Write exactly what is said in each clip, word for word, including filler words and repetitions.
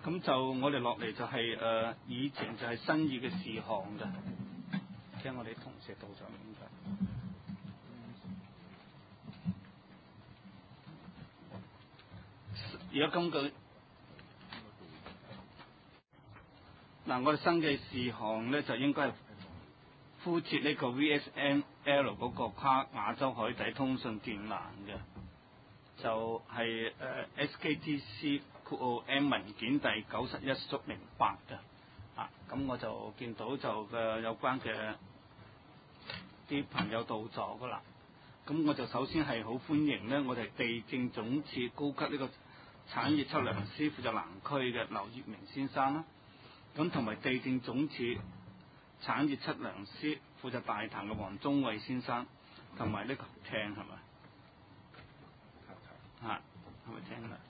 咁就我哋落嚟就係、是、誒、呃、議程就係新議嘅事項嘅，聽我哋同事到場應該。而家今個嗱，我哋新嘅事項咧就應該係敷設呢個 V S N L 嗰個跨亞洲海底通訊電纜嘅，就係、是、誒、呃、S K T C O M 文件第九十一縮零八嘅，啊，咁我就見到就嘅有關嘅啲朋友到咗噶啦，咁我就首先係好歡迎咧，我哋地政總署高級呢個產業測量師負責南區嘅劉業明先生啦，咁同埋地政總署產業測量師負責大潭嘅黃宗偉先生，同埋呢個聽係咪？嚇，係咪聽啦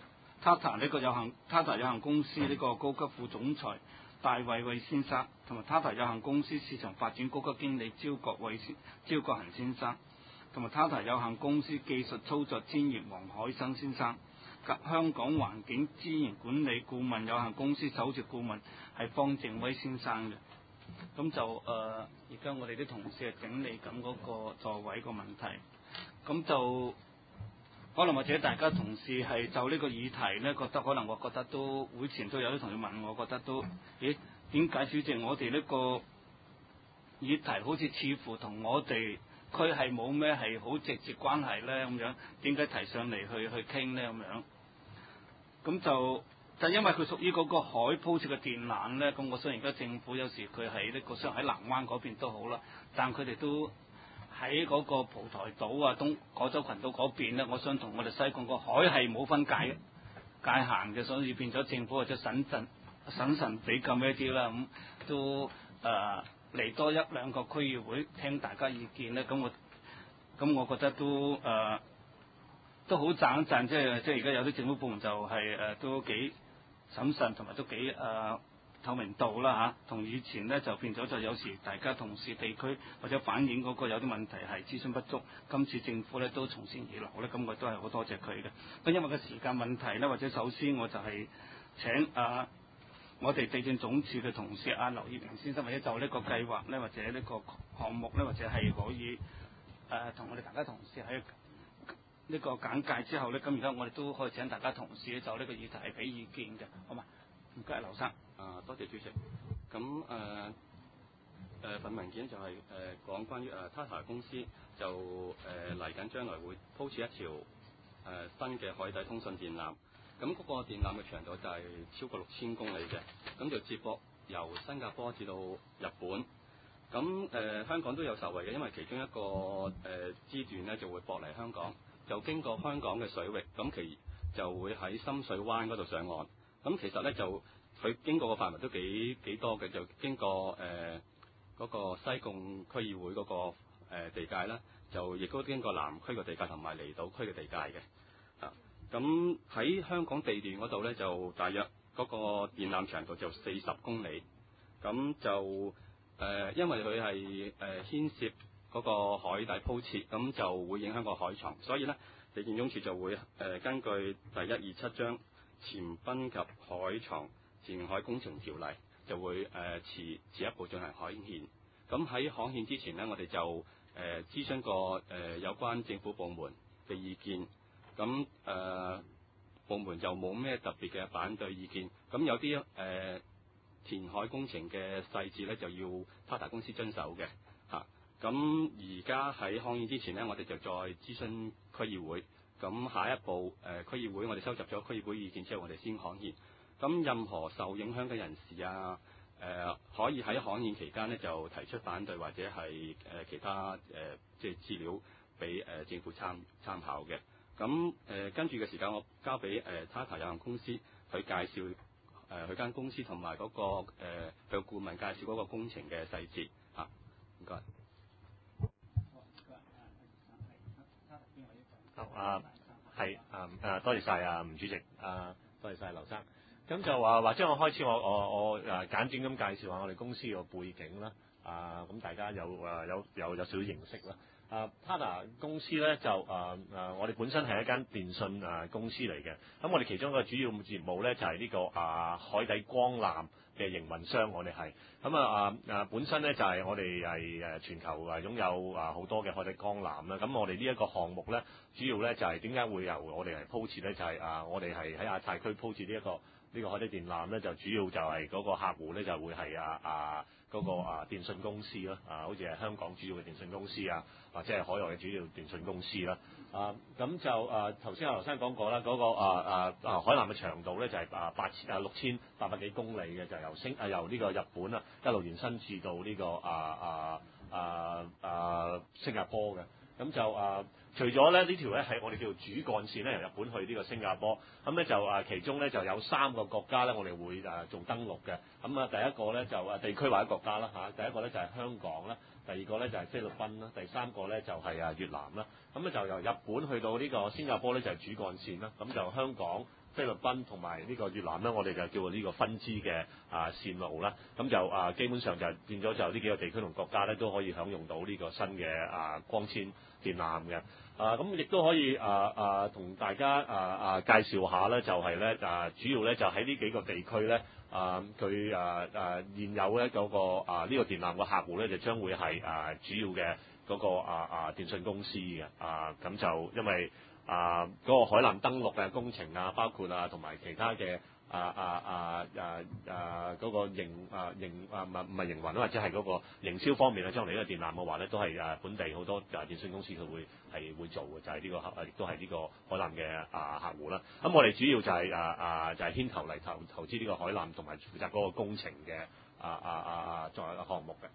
？Tata 呢個有限 Tata 有限公司呢個高級副總裁戴偉偉先生，同埋 Tata 有限公司市場發展高級經理招國偉先招國恒先生，同埋 Tata 有限公司技術操作專員黃海生先生。及香港環境資源管理顧問有限公司首席顧問係方正威先生嘅，咁就誒而家我哋啲同事係整理緊嗰個座位個問題，咁就可能或者大家同事係就呢個議題呢，覺得可能我覺得都會前都有啲同事問我，覺得都咦點解主席我哋呢個議題好似似乎同我哋佢係冇咩係好直接關係呢？咁樣，點解提上嚟去去傾呢？咁樣？咁就就因為佢屬於嗰個海鋪設嘅電纜咧，咁我雖然而家政府有時佢喺呢個雖然喺南灣嗰邊都好啦，但佢哋都喺嗰個蒲台島啊、東果洲群島嗰邊咧，我想同我哋西貢個海係冇分界界限嘅，所以變咗政府或者審慎審慎比較咩啲啦，咁都誒嚟多一兩個區議會聽大家意見咧，咁我咁我覺得都誒。呃都好賺一賺，即係即係而家有啲政府部門就係、是、誒、呃、都幾審慎，同埋都幾誒、呃、透明度啦嚇。同、啊、以前咧就變咗就有時大家同事地區或者反映嗰個有啲問題係諮詢不足，今次政府咧都從善如流咧，咁我都係好多謝佢嘅。咁因為個時間問題咧，或者首先我就係請啊我哋地政總署嘅同事啊劉業明先生，或者就呢個計劃咧，或者呢個項目咧，或者係可以誒同、呃、我哋大家同事喺呢個簡介之後咧，咁而家我哋都可以請大家同事就呢個議題係俾意見嘅，好嘛？唔該，劉生。 啊，多謝主席。咁誒誒份文件就係、是、誒、呃、講關於誒 Tata 公司就誒嚟緊將來會鋪設一條誒、呃、新嘅海底通訊電纜。咁嗰個電纜嘅長度就係超過六千公里嘅，咁就接駁由新加坡至到日本。咁誒、呃、香港都有受惠嘅，因為其中一個誒、呃、支段咧就會駁嚟香港。就經過香港嘅水域，咁其就會喺深水灣嗰度上岸。咁其實咧就佢經過嘅範圍都幾幾多嘅，就經過誒嗰、呃那個西貢區議會嗰、那個、呃、地界啦，就亦都經過南區嘅地界同埋離島區嘅地界嘅。啊，咁喺香港地段嗰度咧，就大約嗰個電纜長度就四十公里。咁就誒、呃，因為佢係誒牽涉嗰個海底鋪設，咁就會影響個海床，所以咧地政總署就會誒、呃、根據第一二七章前濱及海床前海工程條例，就會誒、呃、遲遲一步進行海憲。咁喺海憲之前呢，我哋就誒、呃、諮詢過誒、呃、有關政府部門嘅意見，咁誒、呃、部門就冇咩特別嘅反對意見。咁有啲誒、呃、填海工程嘅細節咧，就要 Tata 公司遵守嘅嚇。咁而家喺刊憲之前呢，我哋就再諮詢區議會。咁下一步誒、呃、區議會，我哋收集咗區議會意見之後，我哋先刊憲。咁任何受影響嘅人士啊，誒、呃、可以喺刊憲期間呢，就提出反對或者係誒、呃、其他誒、呃、即係資料俾誒、呃、政府參參考嘅。咁誒、呃、跟住嘅時間，我交俾誒 Tata 有限公司去介紹誒佢間公司同埋嗰個誒佢顧問介紹嗰個工程嘅細節嚇。唔該。 好啊，係啊誒，多謝晒啊吳主席啊，多謝晒劉生。咁就話或者我開始我我我誒簡短咁介紹下我哋公司個背景啦。啊，咁大家有誒有有有少少認識啦。 啊 Tata 公司咧就啊啊，我哋本身係一間電信啊公司嚟嘅。咁我哋其中一個主要業務咧就係呢個啊海底光纜嘅營運商，我哋係咁啊啊啊本身咧就係我哋係誒全球啊擁有啊好多嘅海底光纜啦。咁我哋呢一個項目咧，主要咧就係點解會由我哋嚟鋪設咧？就係啊我哋係喺亞太區鋪設呢一個呢個海底電纜咧，就主要就係嗰個客戶咧就會係啊啊嗰個啊電信公司啦，啊好似係香港主要嘅電信公司啊，或者係海外嘅主要電信公司啦。啊咁就啊頭先阿劉生講過啦，嗰個啊啊啊海纜嘅長度咧就係啊八千啊六千八百幾公里嘅，就由星啊由呢個日本啊一路延伸至到呢個啊啊啊啊新加坡嘅。咁就啊，除咗咧呢條咧係我哋叫做主幹線咧，由日本去呢個新加坡，咁咧就啊其中咧就有三個國家咧，我哋會啊做登陸嘅。咁啊第一個咧就啊地區或者國家啦嚇，第一個咧就係香港啦，第二個咧就係菲律賓啦，第三個咧就係啊越南啦。咁咧就由日本去到呢個新加坡咧就係主幹線啦，咁就香港、菲律賓同埋呢個越南咧，我哋就叫做呢個分支嘅啊線路啦。咁就啊基本上就變咗就呢幾個地區同國家咧都可以享用到呢個新嘅啊光纖電纜嘅。啊咁亦都可以啊啊同大家啊啊介紹下咧，就係咧啊主要咧就喺呢幾個地區咧啊佢啊啊現有咧嗰個啊呢個電纜嘅客戶咧就將會係啊主要嘅嗰個啊啊電信公司嘅啊咁就因為啊嗰個海纜登陸嘅工程啊，包括啊同埋其他嘅啊啊啊啊啊嗰個營啊營啊唔係唔係營運或者係嗰個營銷方面咧，將來呢個電纜嘅話咧，都係啊本地好多啊電信公司佢會係會做嘅，就係呢個客亦都係呢個海纜嘅啊客戶啦。咁我哋主要就係啊啊就係牽頭嚟投投資呢個海纜同埋負責嗰個工程嘅啊啊啊啊作為一個項目嘅。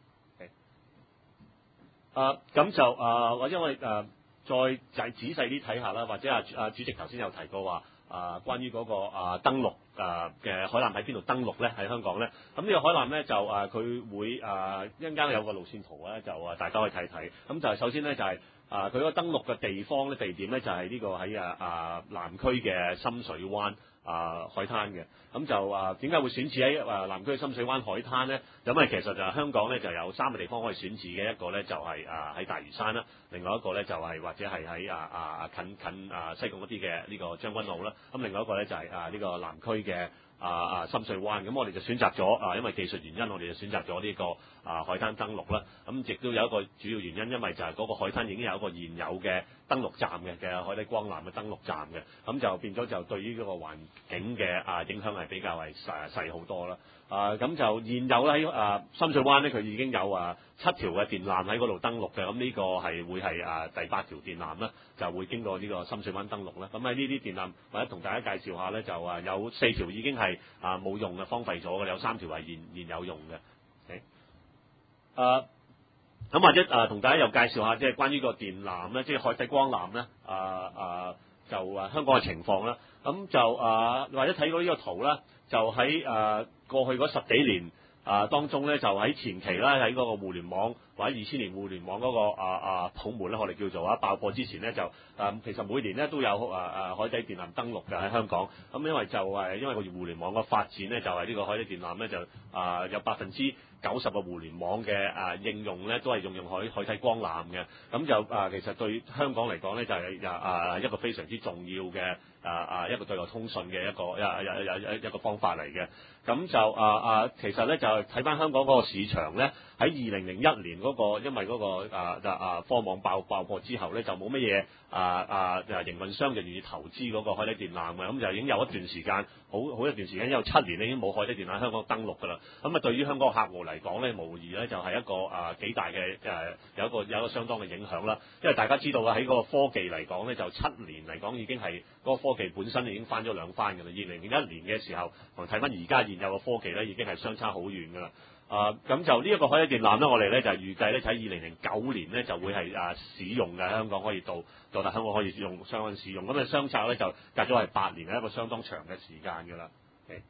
啊咁就啊或者我哋誒再仔仔細啲睇下啦，或者啊啊主席頭先有提過話啊關於嗰個啊登陸啊嘅海纜喺邊度登陸咧？喺香港咧，咁呢個海纜咧就啊佢會啊一陣間有個路線圖咧，就啊大家可以睇睇。咁就係首先咧就係啊佢嗰個登陸嘅地方咧地點咧就係呢個喺啊啊南區嘅深水灣啊海灘嘅。咁就啊點解會選址喺啊南區嘅深水灣海灘咧？咁啊其實就係香港咧就有三個地方可以選址嘅，一個咧就係啊喺大嶼山啦，另外一個咧就係或者係喺啊啊近近啊西貢嗰啲嘅呢個將軍澳啦，咁另外一個咧就係啊呢個南區嘅啊啊深水灣。咁我哋就選擇咗啊因為技術原因，我哋就選擇咗呢個啊海灘登陸啦。咁亦都有一個主要原因，因為就係嗰個海灘已經有一個現有嘅登陸站嘅嘅海底光纜嘅登陸站嘅，咁就變咗就對於嗰個環境嘅啊影響係比較係細細好多啦。啊咁就現有喺啊深水灣咧，佢已經有啊七條嘅電纜喺嗰度登陸嘅，咁呢個係會係啊第八條電纜啦，就會經過呢個深水灣登陸啦。咁喺呢啲電纜或者同大家介紹下咧，就啊有四條已經係啊冇用嘅荒廢咗嘅，有三條係現現有用嘅。Okay? 啊咁或者啊同大家又介紹下即係關於個電纜咧，即係海底光纜咧啊啊就啊香港嘅情況啦。咁就啊或者睇到呢個圖啦，就喺啊過去嗰十幾年啊當中咧，就喺前期啦，喺嗰個互聯網或者二千年互聯網嗰個啊啊泡沫咧，我哋叫做啊爆破之前咧，就啊其實每年咧都有啊啊海底電纜登陸嘅喺香港。咁因為就係因為個互聯網嘅發展咧，就係呢個海底電纜咧就啊有百分之九十嘅互聯網嘅啊應用咧都係用用海海底光纜嘅。咁就啊其實對香港嚟講咧就係啊啊一個非常之重要嘅啊啊一個對外通訊嘅一個一一一一一個方法嚟嘅。咁就啊啊其實咧就睇翻香港嗰個市場咧，喺二零零一年嗰個因為嗰個啊啊科網爆爆破之後咧，就冇乜嘢啊啊營運商就願意投資嗰個海底電纜嘅。咁就已經有一段時間好好一段時間，有七年咧已經冇海底電纜喺香港登陸㗎啦。咁啊對於香港客戶嚟講咧，無疑咧就係一個啊幾大嘅誒有一個有一個相當嘅影響啦。因為大家知道啊喺嗰個科技嚟講咧，就七年嚟講已經係嗰個科技本身已經翻咗兩番㗎啦。二零零一年嘅時候同睇翻而家現有嘅科技咧，已經係相差好遠㗎啦。啊，咁就呢一個海底電纜咧，我哋咧就預計咧喺二零零九年咧就會係啊使用嘅，香港可以到到達香港可以用相關使用。咁啊相差咧就隔咗係八年，係一個相當長嘅時間㗎啦。Okay.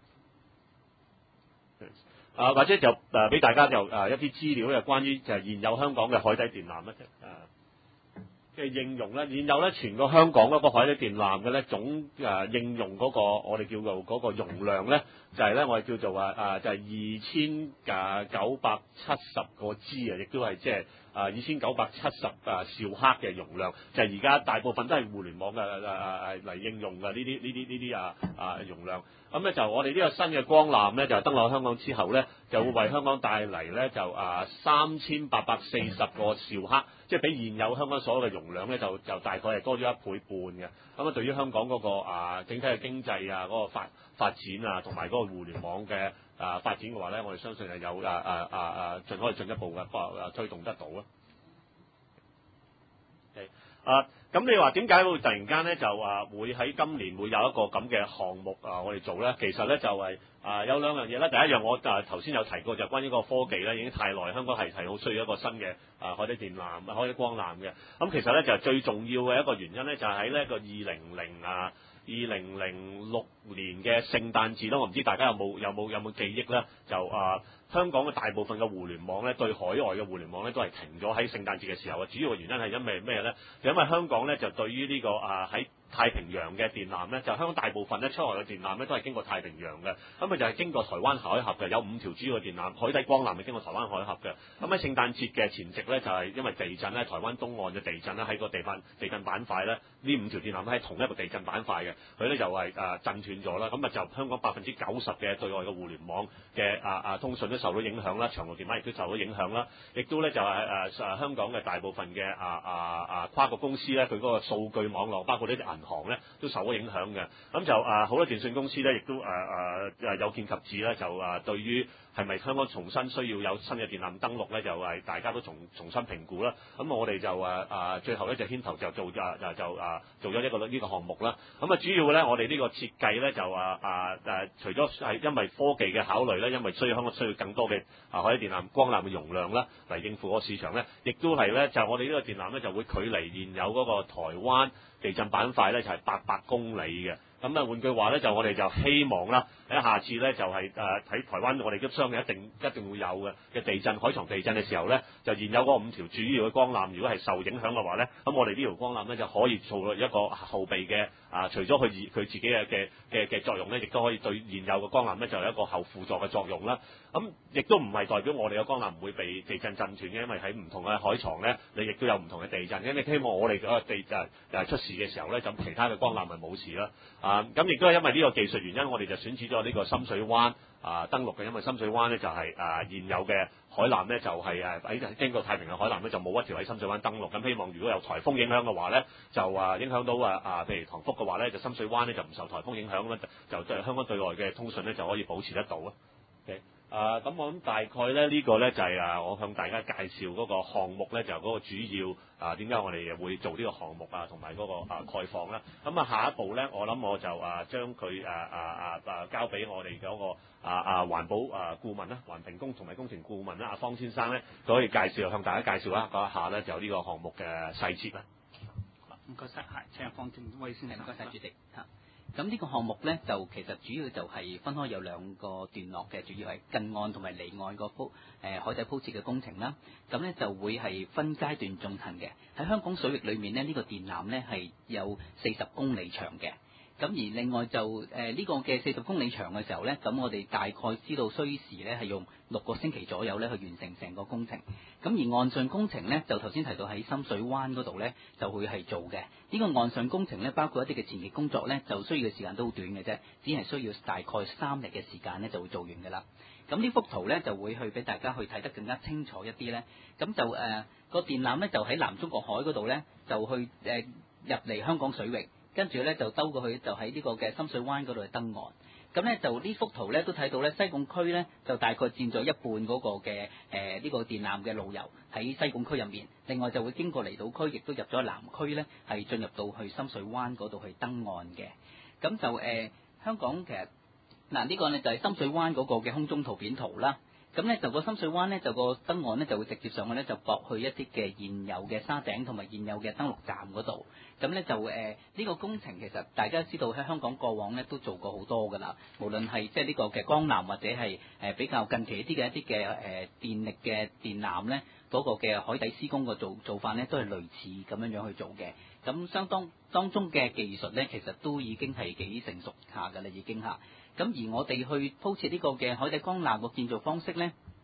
啊，或者就誒俾、啊、大家就誒、啊、一啲資料咧，關於就係現有香港嘅海底電纜咧誒嘅應用咧，現有咧全個香港嗰個海底電纜嘅咧總誒、啊、應用嗰、那個我哋叫做嗰個容量咧，就係、是、咧我哋叫做啊啊就係二千啊九百七十個 G 啊，亦都係即係啊二千九百七十啊兆克嘅容量，就係而家大部分都係互聯網嘅誒誒嚟應用嘅呢啲呢啲呢啲啊啊容量。咁咧就我哋呢個新嘅光纜咧，就登陸香港之後咧，就會為香港帶嚟咧就啊三千八百四十個兆克，即係比現有香港所有嘅容量咧，就就大概係多咗一倍半嘅。咁啊，對於香港嗰個啊整體嘅經濟啊嗰個發發展啊，同埋嗰個互聯網嘅啊發展嘅話咧，我哋相信係有啊啊啊啊盡可以進一步嘅啊推動得到咯。啊，咁你話點解會突然間咧就話會喺今年會有一個咁嘅項目啊？我哋做咧，其實咧就係、是、啊有兩樣嘢啦。第一樣我啊頭先有提過，就係關於個科技咧，已經太耐，香港係係好需要一個新嘅啊海底電纜、海底光纜嘅。咁其實咧就係最重要嘅一個原因咧，就係喺呢個二零零啊二零零六年嘅聖誕節啦。我唔知大家有冇有冇有冇記憶咧？就啊。香港嘅大部分嘅互聯網咧，對海外嘅互聯網咧都係停咗喺聖誕節嘅時候啊。主要嘅原因係因為咩咧？就因為香港咧就對於呢、這個啊喺太平洋嘅電纜咧，就香港大部分咧出外嘅電纜咧都係經過太平洋嘅，咁佢就係經過台灣海峽嘅，有五條主要嘅電纜，海底光纜係經過台灣海峽嘅。咁喺聖誕節嘅前夕咧，就係、是、因為地震咧，台灣東岸嘅地震咧，喺個地板地震板塊咧，呢五條電纜都喺同一個地震板塊嘅，佢咧就係、是、誒、啊、震斷咗啦。咁啊就香港百分之九十嘅對外嘅互聯網嘅啊啊通訊都受到影響啦，長途電話亦都受到影響啦，亦都咧就係誒誒香港嘅大部分嘅啊啊啊跨國公司咧，佢嗰個數據網絡包括呢啲銀行咧都受咗影響嘅。咁就啊好多電信公司咧，亦都誒誒誒有見及此咧，就啊對於係咪香港重新需要有新嘅電纜登陸咧，就係大家都重重新評估啦。咁我哋就誒啊最後咧就牽頭就做啊就就啊做咗一個呢個項目啦。咁啊主要咧我哋呢個設計咧就啊啊誒除咗係因為科技嘅考慮咧，因為需要香港需要更多嘅啊海底電纜光纜嘅容量啦嚟應付個市場咧，亦都係咧就我哋呢個電纜咧就會距離現有嗰個台灣地震板塊咧就係八百公里嘅。咁啊換句話咧，就我哋就希望啦，喺下次咧就係誒喺台灣，我哋都相信一定一定會有嘅嘅地震海床地震嘅時候咧，就現有嗰五條主要嘅光纜，如果係受影響嘅話咧，咁我哋呢條光纜咧就可以做一個後備嘅啊，除咗佢佢自己嘅嘅嘅嘅作用咧，亦都可以對現有嘅光纜咧就有一個後輔助嘅作用啦。咁亦都唔係代表我哋嘅光纜唔會被地震震斷嘅，因為喺唔同嘅海床咧，你亦都有唔同嘅地震。因為希望我哋嗰個地誒誒出事嘅時候咧，咁其他嘅光纜咪冇事啦。啊，咁亦都係因為呢個技術原因，我哋就選址咗呢個深水灣啊登陸嘅，因為深水灣咧就係、是、啊現有嘅海纜咧就係誒喺經過太平洋海纜咧就冇一條喺深水灣登陸。咁希望如果有颱風影響嘅話咧，就啊影響到啊啊譬如塘福嘅話咧，就深水灣咧就唔受颱風影響啦，就對香港對外嘅通訊咧就可以保持得到啊。Okay. 啊，咁我諗大概咧呢、這個咧就係、是、啊，我向大家介紹嗰個項目咧，就嗰、是、個主要啊點解我哋會做呢個項目啊，同埋嗰個啊概況啦。咁啊下一步咧，我諗我就啊將佢啊啊啊啊交俾我哋嗰、那個啊啊環保啊顧問啦，環評工同埋工程顧問啦，阿方先生咧，佢可以介紹向大家介紹一講一下咧，就呢個項目嘅細節啦。 唔該晒，係請阿方正威先生。 唔該晒，主席嚇。咁呢個項目呢，就其實主要就係分開有兩個段落嘅，主要係近岸同埋離岸個鋪誒海底鋪設嘅工程啦。咁呢就會係分階段進行嘅。喺香港水域裏面呢，呢、這個電纜呢係有四十公里長嘅。咁而另外就誒呢、呃這個嘅四十公里長嘅時候呢，咁我哋大概知道需時呢係用六個星期左右呢去完成成個工程。咁而岸上工程呢，就頭先提到喺深水灣嗰度呢就會係做嘅。呢、這個岸上工程呢，包括一啲嘅前期工作呢，就需要嘅時間都好短嘅啫，只係需要大概三日嘅時間呢就會做完㗎啦。咁呢幅圖呢，就會去俾大家去睇得更加清楚一啲呢。咁就誒、呃那個電纜呢，就喺南中國海嗰度呢，就去誒、呃、入嚟香港水域。跟住咧就兜過去，就喺呢個嘅深水灣嗰度去登岸。咁咧就呢幅圖咧都睇到咧，西貢區咧就大概佔咗一半嗰個嘅誒呢個電纜嘅路由喺西貢區入面。另外就會經過離島區，亦都入咗南區咧，係進入到去深水灣嗰度去登岸嘅。咁就誒、呃、香港其實嗱、這個、呢個咧就係、是、深水灣嗰個嘅空中圖片圖啦。咁咧就個深水灣咧就個登岸咧就會直接上去咧就駁去一啲嘅現有嘅沙頂同埋現有嘅登陸站嗰度。咁咧就誒呢、呃這個工程其實大家知道喺香港過往咧都做過好多㗎啦，無論係即係呢個嘅光纜或者係誒、呃、比較近期一啲嘅一啲嘅誒電力嘅電纜咧，嗰、那個嘅海底施工個做做法咧都係類似咁樣樣去做嘅。咁相當當中嘅技術咧，其實都已經係幾成熟下㗎啦，已經嚇。咁而我哋去鋪設呢個嘅海底光纜個建造方式咧，的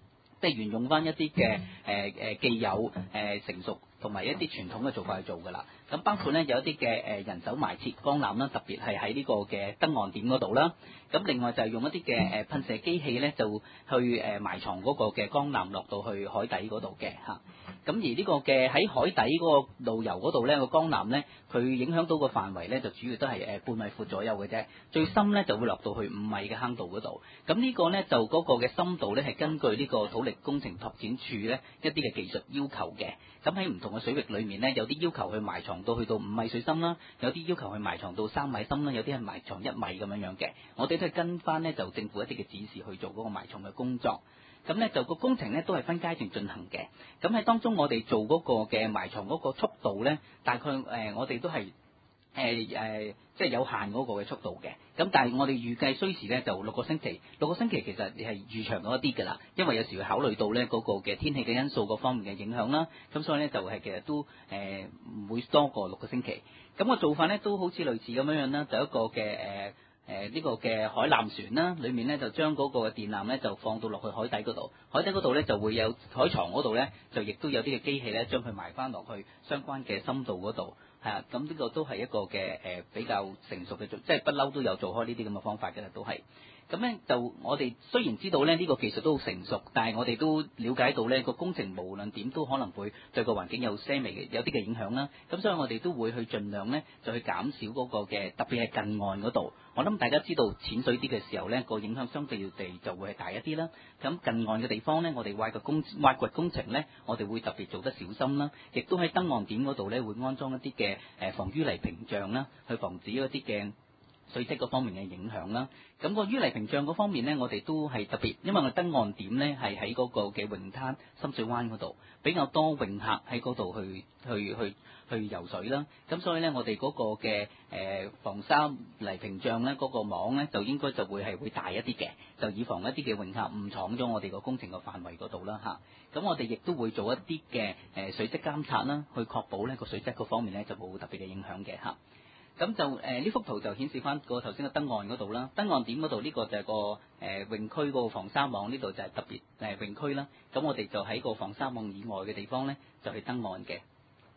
即係沿用翻一啲嘅誒誒既有誒、呃、成熟同埋一啲傳統嘅做法去做㗎啦。咁包括咧有一啲嘅誒人手埋設光纜啦，特別係喺呢個嘅登岸點嗰度啦。咁另外就係用一啲嘅誒噴射機器咧，就去誒埋藏嗰個嘅光纜落到去海底嗰度嘅嚇。咁而呢個嘅喺海底嗰個路由嗰度咧，個光纜咧，佢影響到個範圍咧，就主要都係誒半米闊左右嘅啫。最深咧就會落到去五米嘅坑道嗰度。咁呢個咧就嗰個嘅深度咧係根據呢個土力工程拓展處咧一啲嘅技術要求嘅。咁喺唔同嘅水域裏面咧，有啲要求去埋藏到去到五米水深啦，有啲要求去埋藏到三米深啦，有啲係埋藏一米咁樣樣嘅。我哋都係跟翻咧就政府一啲嘅指示去做嗰個埋藏嘅工作。咁咧就個工程咧都係分階段進行嘅。咁喺當中我哋做嗰個嘅埋藏嗰個速度咧，大概誒、呃、我哋都係誒誒即係有限嗰個嘅速度嘅。咁但係我哋預計需時咧就六個星期，六個星期其實係預長咗一啲㗎啦。因為有時會考慮到咧嗰個嘅天氣嘅因素各方面嘅影響啦。咁所以咧就係其實都誒唔、呃、會多過六個星期。咁、個做法咧都好似類似咁樣樣啦，就一個嘅誒。呃誒呢、呃這個嘅海纜船啦，裏面咧就將嗰個電纜咧就放到落去海底嗰度，海底嗰度咧就會有海床嗰度咧就亦都有啲嘅機器咧將佢埋翻落去相關嘅深度嗰度，係啊，咁呢個都係一個嘅誒、呃、比較成熟嘅做，即係不嬲都有做開呢啲咁嘅方法嘅啦，都係。咁咧就我哋雖然知道咧呢個技術都好成熟，但係我哋都了解到咧個工程無論點都可能會對個環境有些微嘅有啲嘅影響啦。咁所以我哋都會去盡量咧就去減少嗰個嘅，特別係近岸嗰度。我諗大家知道淺水啲嘅時候咧個影響相對地就會係大一啲啦。咁近岸嘅地方咧，我哋挖掘工挖掘工程咧，我哋會特別做得小心啦。亦都喺登岸點嗰度咧會安裝一啲嘅誒防淤泥屏障啦，去防止一啲嘅水質嗰方面嘅影響啦，咁、個淤泥屏障嗰方面呢，我哋都係特別，因為我登岸點呢係喺嗰個嘅泳灘深水灣嗰度，比較多泳客喺嗰度去去去去游水啦，咁所以呢，我哋嗰個嘅誒、呃、防沙泥屏障呢，嗰、個網呢，就應該就會係會大一啲嘅，就以防一啲嘅泳客誤闖咗我哋個工程嘅範圍嗰度啦嚇。咁我哋亦都會做一啲嘅誒水質監察啦，去確保呢個水質嗰方面呢，就冇特別嘅影響嘅嚇。咁就誒呢、呃、幅圖就顯示翻個頭先嘅登岸嗰度啦，登岸點嗰度呢個就係個誒、呃、泳區嗰個防沙網，呢度就係特別誒、呃、泳區啦。咁我哋就喺個防沙網以外嘅地方咧，就去登岸嘅。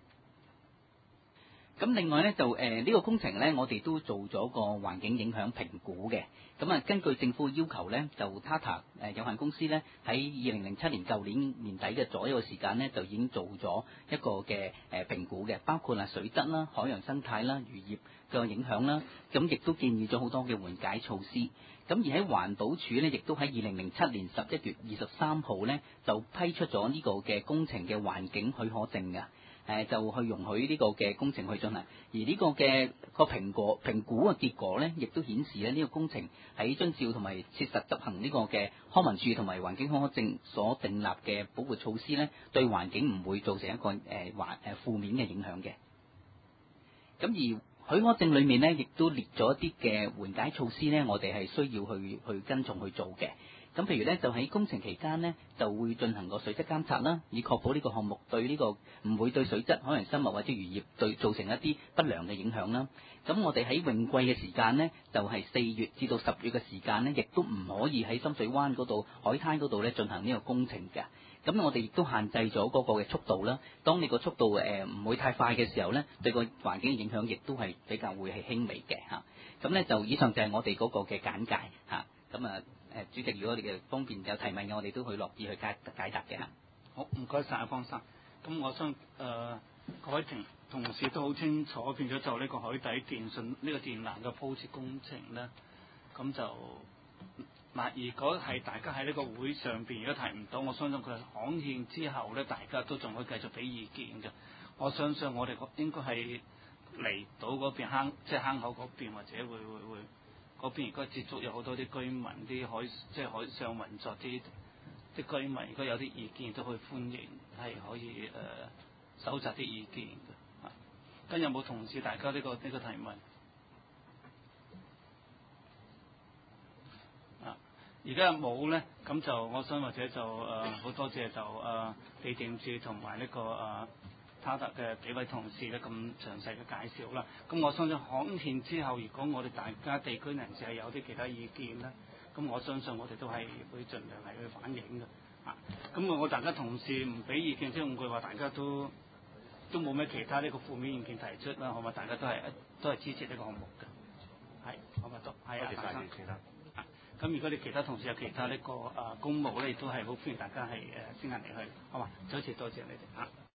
咁另外咧就誒呢、呃這個工程咧，我哋都做咗個環境影響評估嘅。咁啊，根據政府要求咧，就 Tata 誒有限公司咧喺二零零七年舊年年底嘅左右嘅時間咧，就已經做咗一個嘅誒評估嘅，包括啊水質啦、海洋生態啦、漁業嘅影響啦，咁亦都建議咗好多嘅緩解措施。咁而喺環保署咧，亦都喺二零零七年十一月二十三號咧，就批出咗呢個嘅工程嘅環境許可證㗎。誒就去容許呢個嘅工程去進行，而呢個嘅個評估評估嘅結果咧，亦都顯示咧呢個工程喺遵照同埋切實執行呢個嘅康文署同埋環境許可證所訂立嘅保護措施咧，對環境唔會造成一個誒環誒負面嘅影響嘅。咁而許可證裏面咧，亦都列咗一啲嘅緩解措施咧，我哋係需要去去跟從去做嘅。咁譬如咧，就喺工程期間呢，就會進行個水質監察啦，以確保呢個項目對呢個唔會對水質、海洋生物或者漁業對造成一啲不良嘅影響啦。咁我哋喺泳季嘅時間呢，就係四月至到十月嘅時間呢，亦都唔可以喺深水灣嗰度、海灘嗰度咧進行呢個工程嘅。咁我哋亦都限制咗嗰個嘅速度啦。當你個速度誒唔會太快嘅時候呢，對個環境嘅影響亦都係比較會係輕微嘅嚇。咁咧就以上就係我哋嗰個嘅簡介嚇。咁啊。誒主席，如果你嘅方面有提問嘅，我哋都會樂意去解解答嘅嚇。 好，唔該晒，阿方生。咁我相誒、呃、各位同同事都好清楚，變咗就呢個海底電訊呢、呢個電纜嘅鋪設工程咧，咁就嗱，如果係大家喺呢個會上邊如果提唔到，我相信佢刊憲之後咧，大家都仲可以繼續俾意見嘅。我相信我哋應該係嚟到嗰邊坑，即係坑口嗰邊，或者會會會。嗰邊如果接觸有好多啲居民，啲海即係海上運作啲啲居民，如果有啲意見都可以歡迎，係可以誒、呃、搜集啲意見嘅。啊，咁有冇同事大家呢、呢個呢、呢個提問？啊，而家冇咧，咁就我想或者就誒好、呃、多謝就誒地政處同埋呢個誒。呃Tata嘅幾位同事咧咁詳細嘅介紹啦，咁我相信刊憲之後，如果我哋大家地區人士係有啲其他意見咧，咁我相信我哋都係會盡量係去反映嘅。 啊，咁我大家同事唔俾意見，即係換句話，大家都都冇咩其他呢個負面意見提出啦，好嘛？大家都係都係支持呢個項目嘅，係，好嘛？都係啊，大家。啊，咁如果你其他同事有其他呢、這個啊、呃、公務咧，亦都係好歡迎大家係誒先行嚟去，好嘛？再一次多謝你哋嚇。